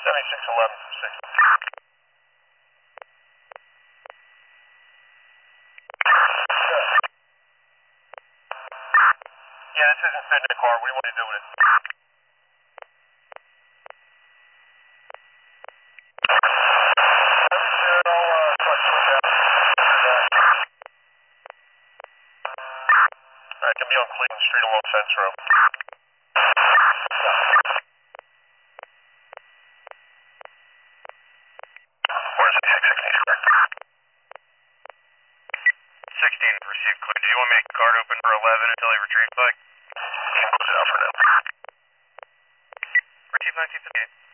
7611 from 6. Yeah, this isn't fitting in the car. What do you want to do with it? Alright, can be on Cleveland Street along Fence Road. Where's the 16 received clear. Do you want me to make the card open for 11 until he retrieves bike? You can close it out for now. Receive 1958.